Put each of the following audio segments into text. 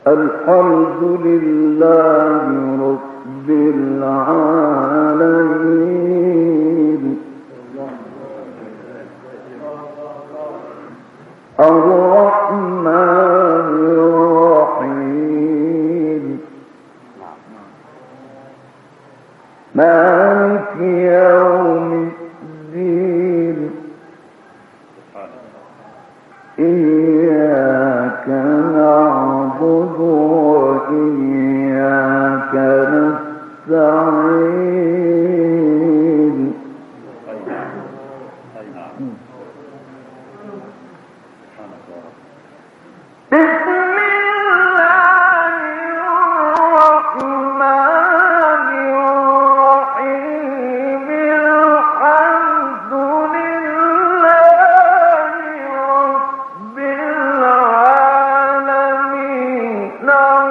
الحمد لله رب العالمين الرحمن الرحيم مالك يوم الدين إياك نعبد وإياك نستعين بسم الله الرحمن الرحيم الحمد لله رب العالمين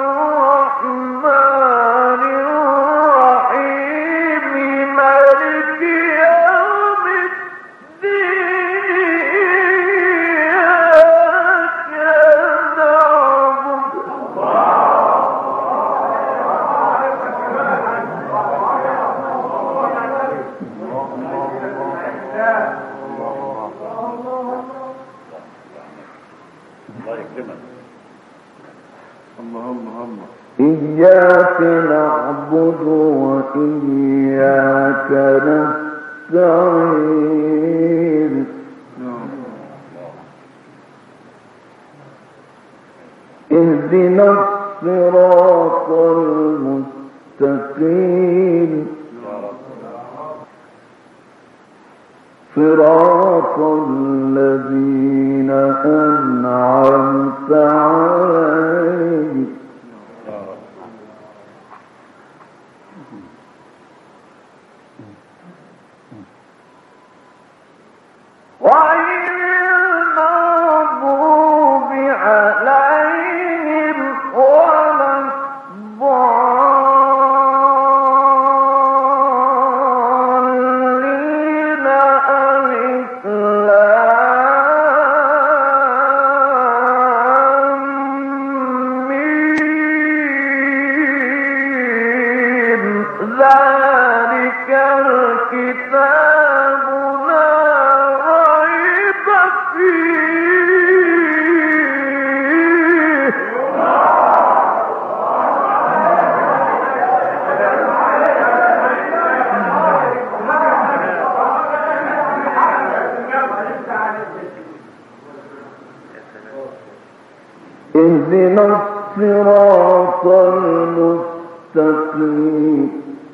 الرحمن الرحيم مالك يوم إياك نعبد وإياك نستعين اهدنا الصراط المستقيم صراط الذين أنعمت عليهم غير المغضوب عليهم ولا الضالين ذلك الكتاب لا ريب فيه اهدنا الصراط المستقيم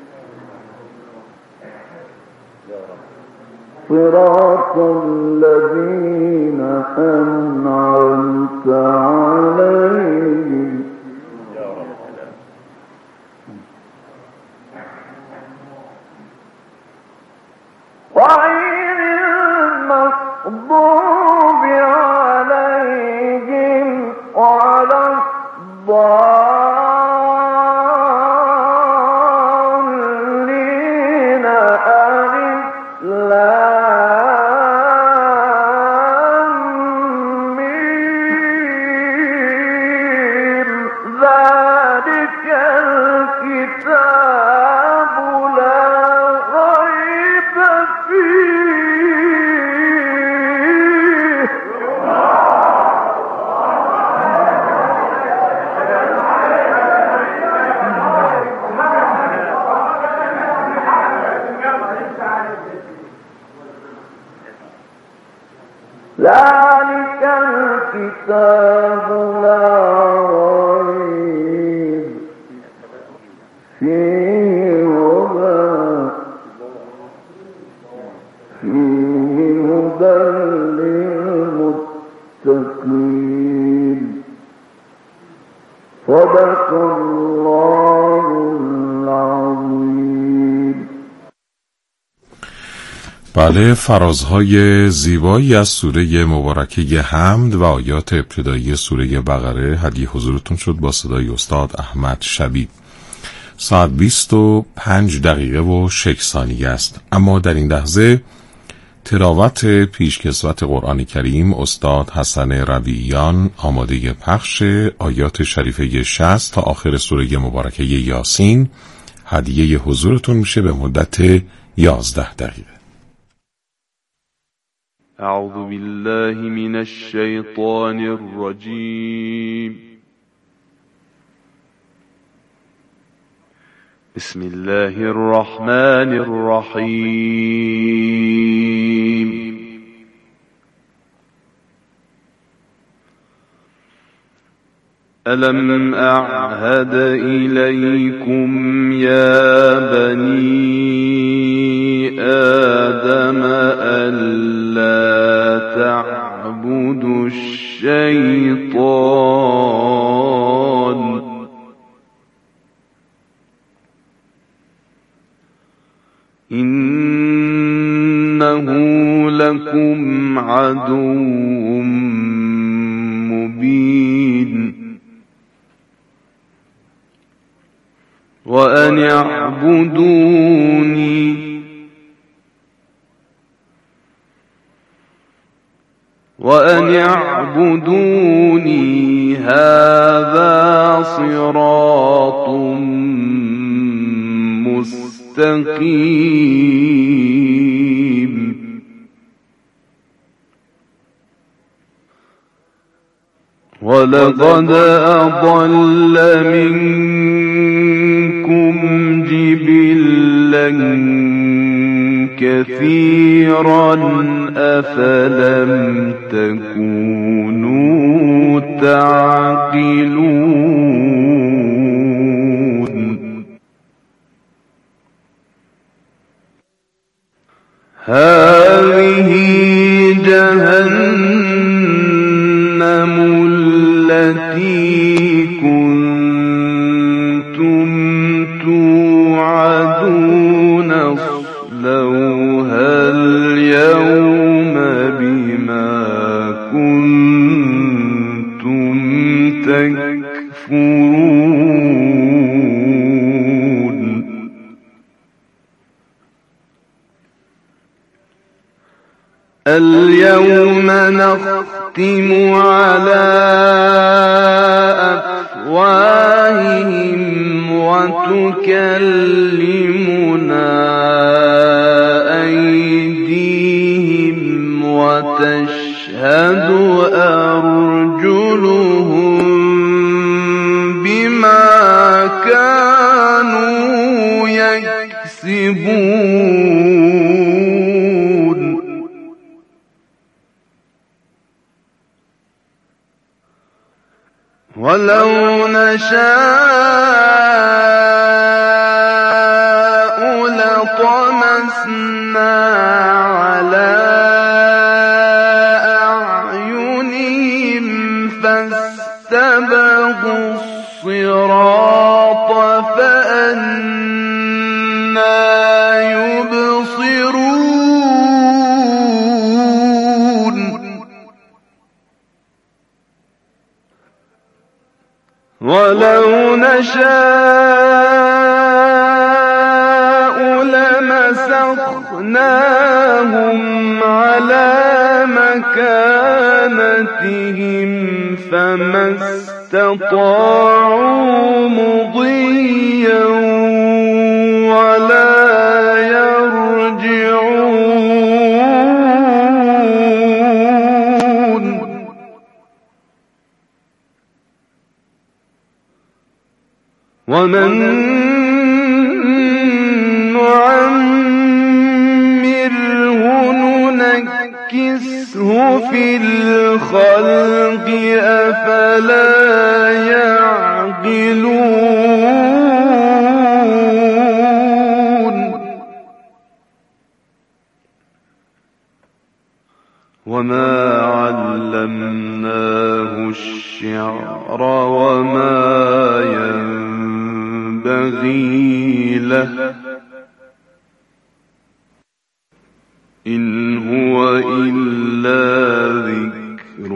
صراط الذين أنعمت عليهم غير المغضوب عليهم ولا الضالين ذلك الكتاب لا ريب فيه ذلك الكتاب لا ريب فيه هدى للمتقين صدق الله العظيم. بله، فرازهای زیبایی از سوره مبارکه حمد و آیات ابتدایی سوره بقره هدیه حضورتون شد با صدای استاد احمد شبیب. ساعت 25 دقیقه و 6 ثانیه است، اما در این لحظه تلاوت پیشکسوت قرآن کریم استاد حسن رویان آماده پخش آیات شریفه 60 تا آخر سوره مبارکه یاسین هدیه حضورتون میشه به مدت 11 دقیقه. اعوذ بالله من الشیطان الرجیم. بسم الله الرحمن الرحیم. ألم أعهد إليكم يا بني آدم ألا تعبدوا الشيطان إنه لكم عدو مبين وأن اعبدوني هذا صراط مستقيم. ولقد أضل منكم جبلا كثيرا أفلم تكونوا تعقلون. هذه جهنم التي كنتم توعدون اصلوها اليوم بما كنتم تكفرون. اليوم نختم على أفواههم وتكلمنا أيديهم وتشهد أرجلهم بما كانوا يكسبون. ولو نشاء لطمسنا على أعينهم فاستبقوا الصراط فأنى يبصرون. ولو نشاء لمسخناهم على مكانتهم فما استطاعوا مضيا ولا يرجعون. ومن نعمره ننكسه في الخلق أفلا يعقلون. وما علمناه الشعر وما ينبغي له إن هو إلا ذكر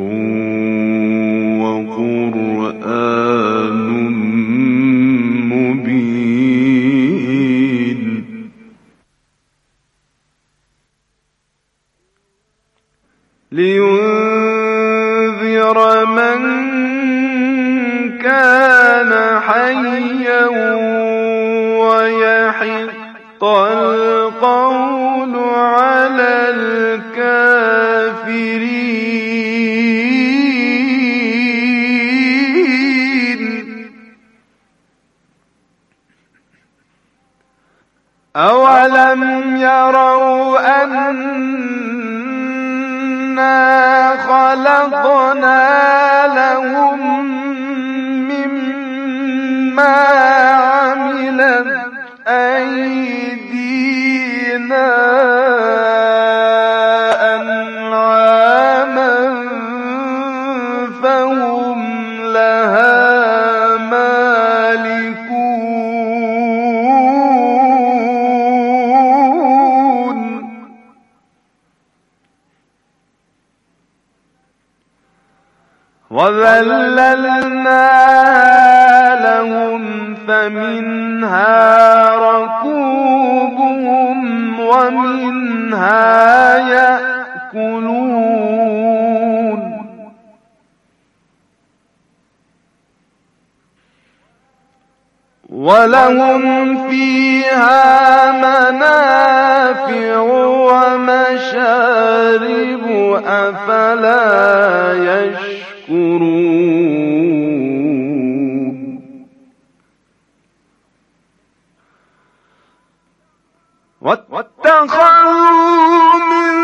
وقرآن مبين. خلقنا لهم مما عملت أيدينا أنعاما فهم لها مالكون وذللناها لهم فمنها ركوبهم ومنها يأكلون ولهم فيها منافع ومشارب أفلا يشكرون واتخذوا من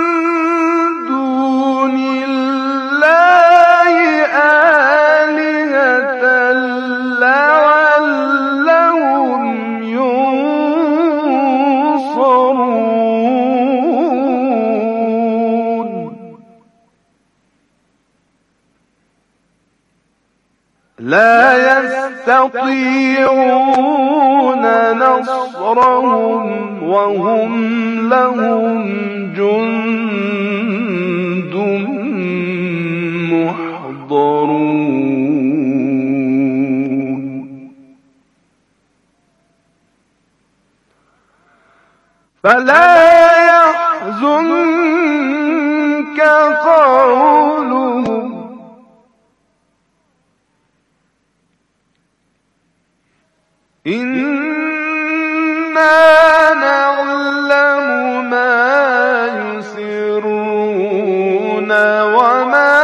دون الله آلهة لعلهم ينصرون لا يستطيعون نصرهم وهم لهم جند محضرون فلا يحزنك قولهم إنا نعلم ما يسرون وما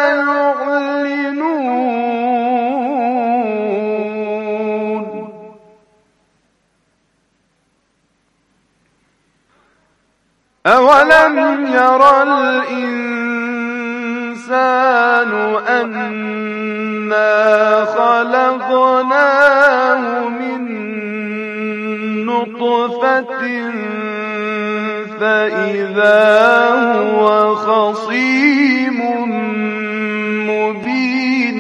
يعلنون أولم يرى الإنسان أنا خلقناه من نطفة فإذا هو خصيم مبين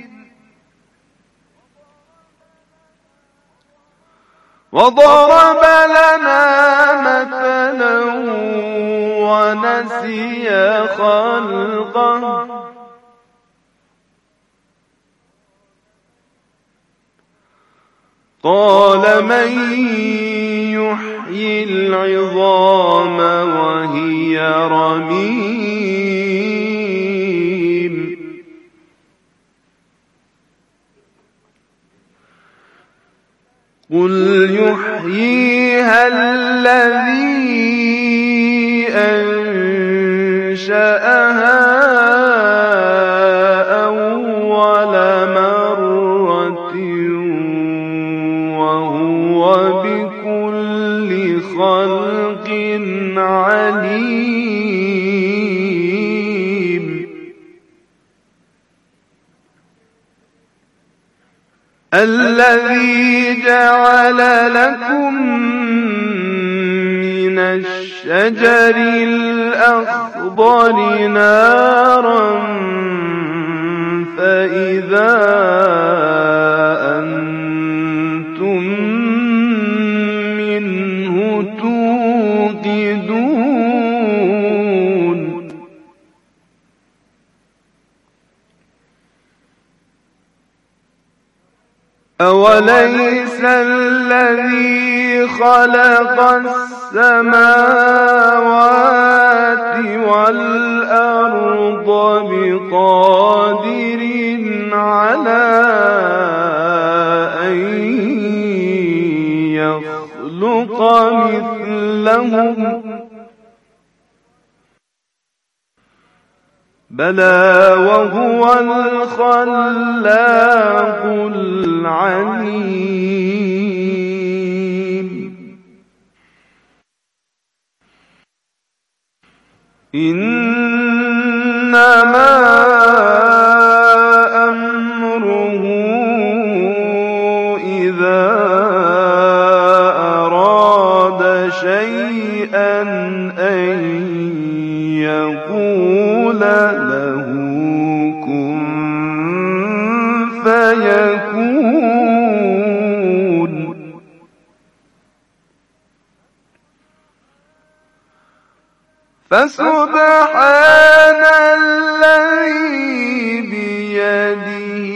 وضرب لنا مثلا ونسي خلقه قال من يحيي العظام وهي رميم قل يحييها الذي أنشأها أول مرة وهو بكل خلق عليم الذي جعل لكم من الشجر الأخضر نارا فإذا أنتم منه توقدون أوليس الذي خلق السماوات والأرض بقادر على أن يخلق مثلهم بلى وهو الخلاق العليم إن إنما أمره إذا أراد شيئا أن يقول له كن فيكون. فسبحان الذي بيده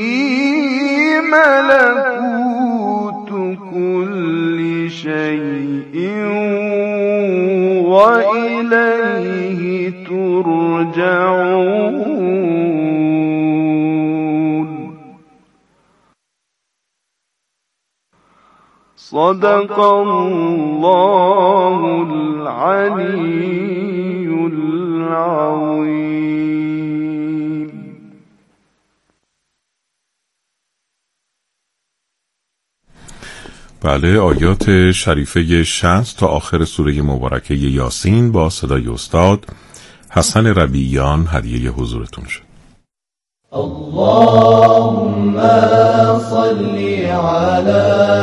ملكوت كل شيء وإليه ترجعون. صدق الله العلي العظيم. بله، آیات شریفه 60 تا آخر سوره مبارکه یاسین با صدای استاد حسن ربیعیان هدیه حضورتون شد. اللهم صل على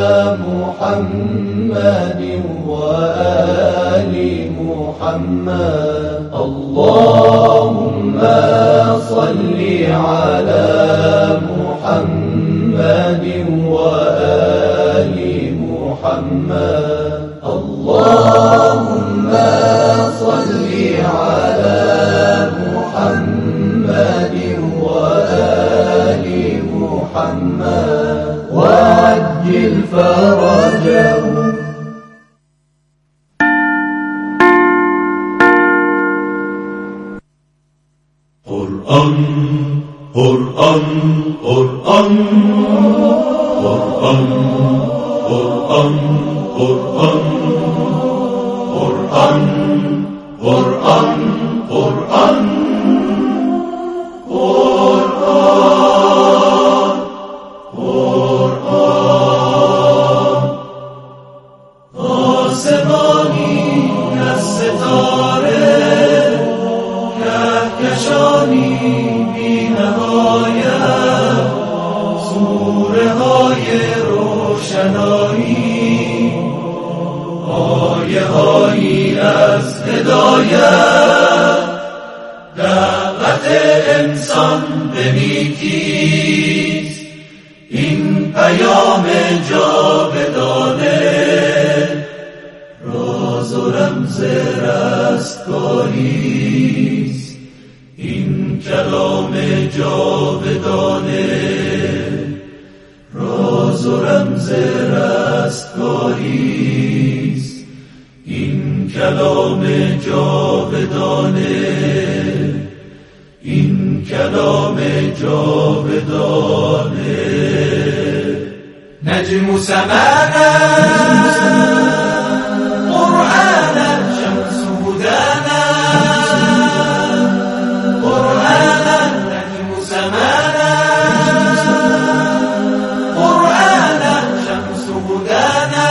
محمد وآل محمد. اللهم صل على محمد وآل محمد. اللهم صل على محمد وآل محمد وعجل فرجهم. قرآن قرآن قرآن قرآن قرآن قرآن قرآن قرآن قرآن قرآن آسمانی از ستاره کهکشانی بی نهایت سوره های روشنایی آیه هایی از هدایت دعوت انسان به نیکیست این پیام جاودانه راز و رمز رستگاریست این کلام جاودانه راز و رمز رستگاریست این کلام جاودانه این کلام جاودانه. نجم و سمانا قرآنا شمس هدانا قرآنا نجم و سمانا قرآنا شمس هدانا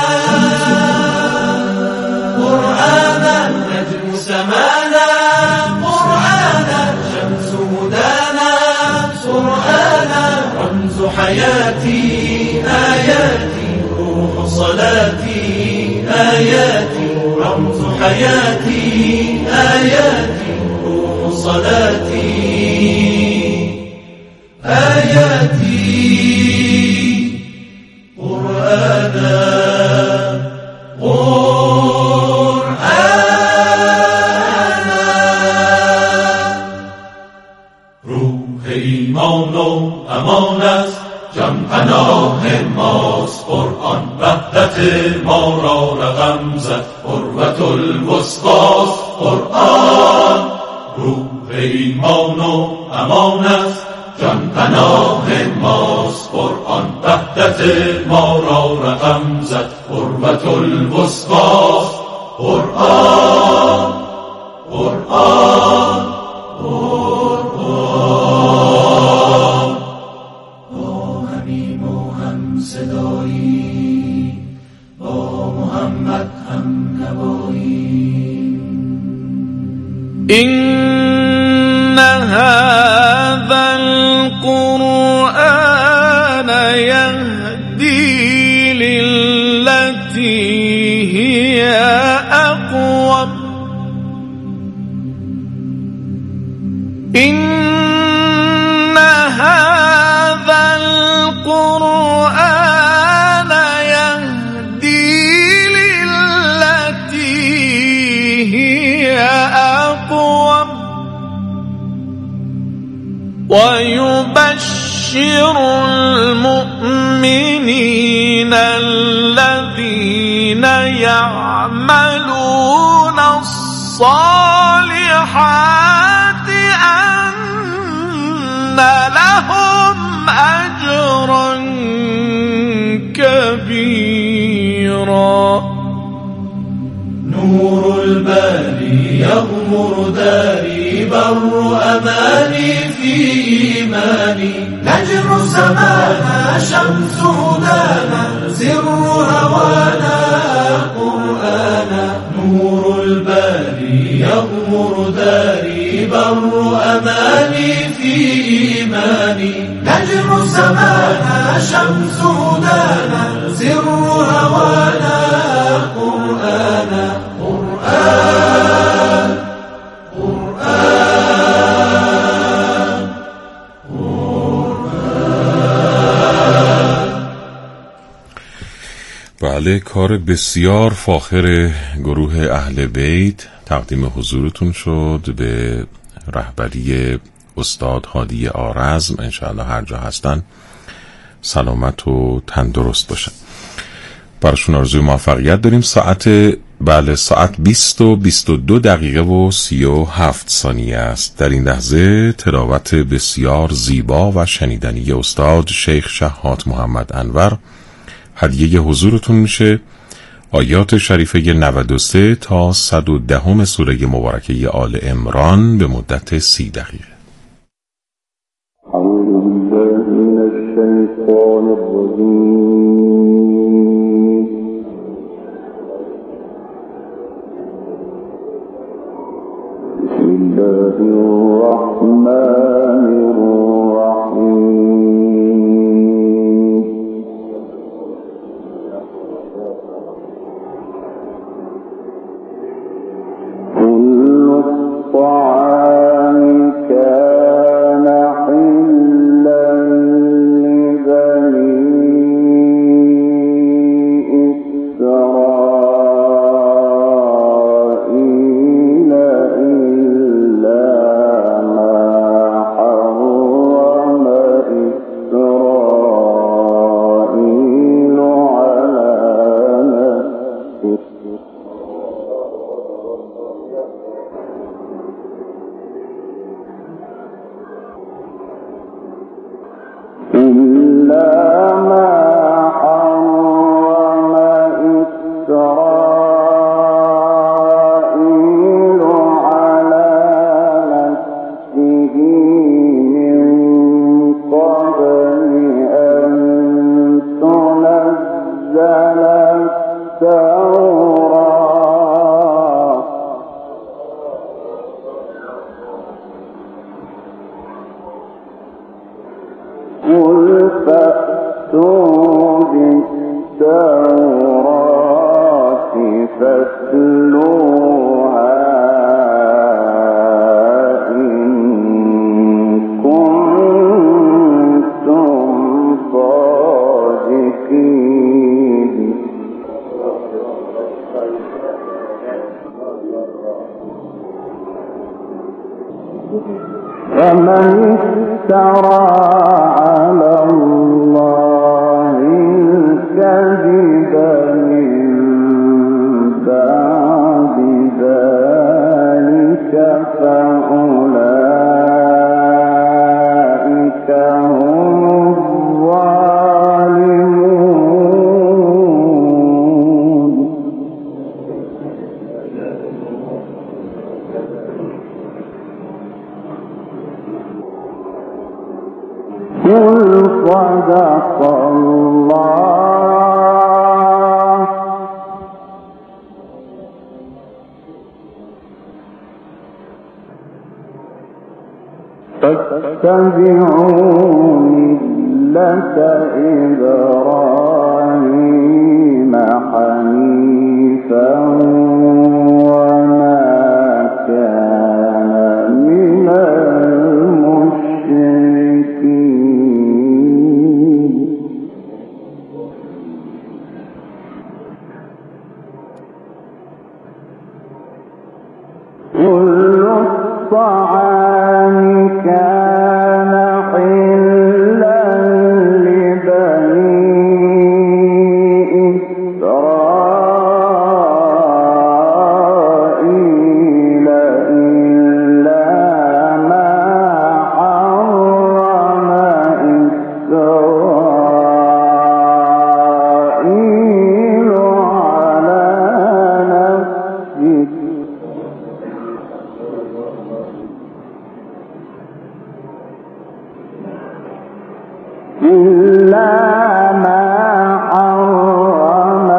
قرآنا نجم و سمانا قرآنا شمس هدانا قرآنا رمز حياتي آياتي روح صلاتي آياتي رمز حياتي آياتي روح صلاتي آياتي قرآنا قرآنا روح ایمان و امان است جان پناه ماست قرآن وحدت ما را رقم زد قربت الوسطاست قرآن روح ایمان و امان است جان پناه ماست قرآن وحدت ما را رقم زد قربت الوسطاست قرآن قرآن قرآن با همیم و هم صدایی با محمد هم نوایی. إنها ويبشر المؤمنين الذين يعملون الصالحات أن لهم أجرا كبيرا. نور الباري يغمر داري، بر أماني في إيماني، نجم سمانا شمس هدانا، سر هوانا قرآنا. نور الباري يغمر داري، بر أماني في إيماني، نجم سمانا شمس هدانا، سر هوانا قرآنا. قرآن قرآن قرآن. بله، کار بسیار فاخر گروه اهل بیت تقدیم حضورتون شد به رهبری استاد هادی آرزم. انشاءالله هر جا هستن سلامت و تندرست باشن. براشون آرزوی موفقیت داریم. ساعت 20 و 22 دقیقه و 37 ثانیه است. در این لحظه تلاوت بسیار زیبا و شنیدنی استاد شیخ شهاد محمد انور هدیه حضورتون میشه. آیات شریفه 93 تا 110 سوره مبارکه آل عمران به مدت 30 دقیقه. اعوذ بالله من الشیطان الرجیم. بسم الله الرحمن الرحیم. كل الطعام كان حلا لبني إسرائيل إلا ما حرم إسرائيل على نفسه إلا ما حرم إسرائيل على نفسه من قبل أن تنزل التوراة. قل فأتوا بالتوراة فاتلوها إن كنتم صادقين. فمن افترى على الله الكذب من بعد ذلك فأولئك هم الظالمون. قل صدق الله. فاتبعوا ملة إبراهيم حنيفا وما كان من المشركين. كل الطعام كان حلا إلا ما حرم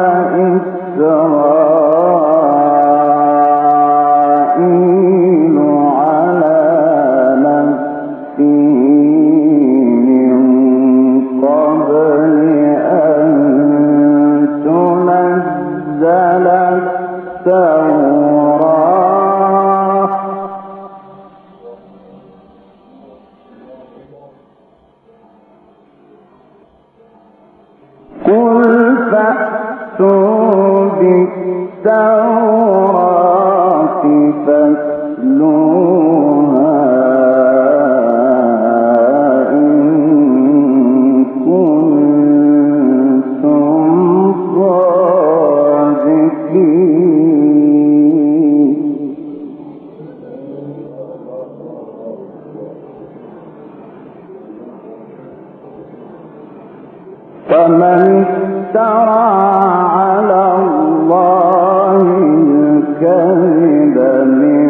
إسرائيل على نفسه من قبل أن تنزل التوراة قل فأتوا بالتوراة فاتلوها إن كنتم صادقين فمن افترى على الله الكذب من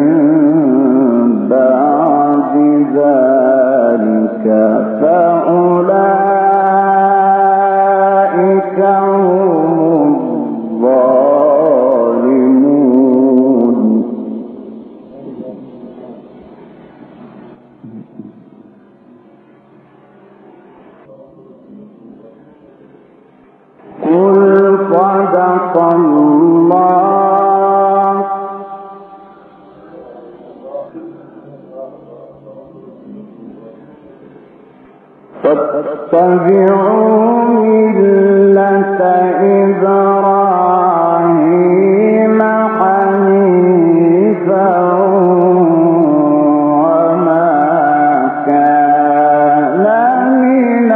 بعد ذلك فأولئك هم الظالمون قل صدق الله فاتبعوا ملة إبراهيم حنيفا وما كان من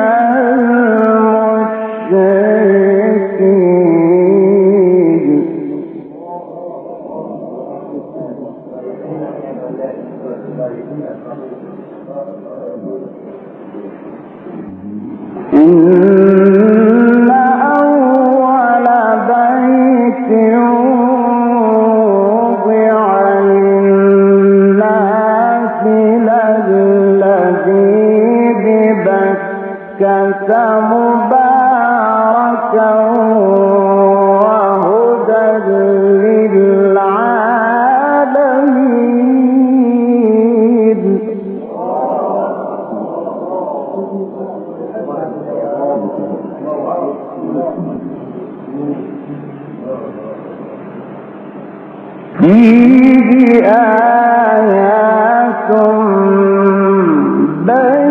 المشركين إن أول بيت وضع للناس للذي ببكة مباركا وهدى للعالمين فيه آيات بينات